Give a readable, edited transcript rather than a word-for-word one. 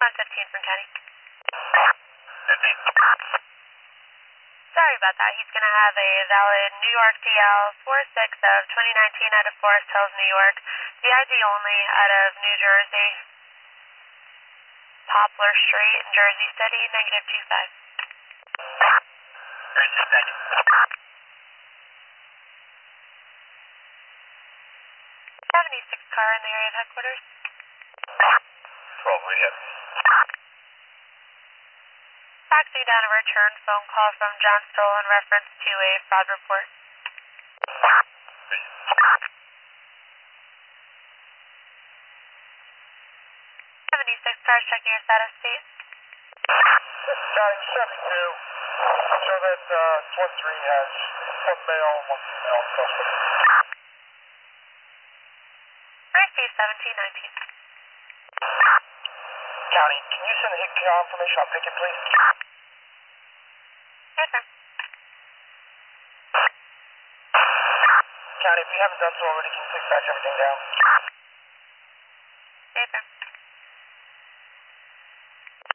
15 from County. 15. Sorry about that. He's going to have a valid New York DL 46 of 2019 out of Forest Hills, New York. The ID only out of New Jersey. Poplar Street, Jersey City, -25. Jersey, thank you. 76 car in the area of headquarters. 12, read ahead. Faxing down a return phone call from John Stoll in reference to a fraud report. 76 cars checking your status, please. This is Johnny 72. Show that 1-3 has one male, one female suspect. Receive 1719. County, can you send the hit confirmation on picket, please? Yes, sir. County, if you haven't done so already, can you please patch everything down?